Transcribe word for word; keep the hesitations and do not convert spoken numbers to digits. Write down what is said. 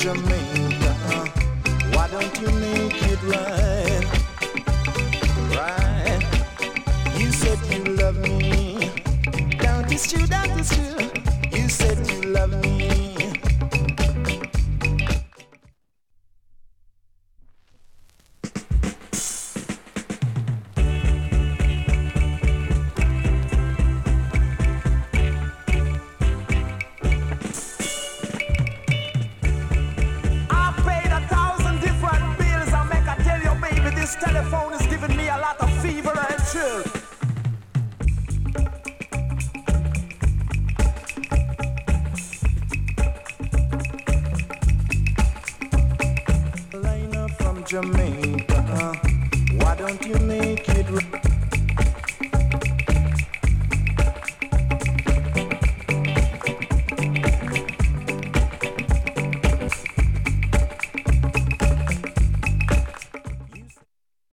Jamaica. Why don't you make it right? Right. You said you love me. Don't it's true, don't it's true. You said you love me. This telephone is giving me a lot of fever and chill. Liner from Jamaica. Why don't you make it right?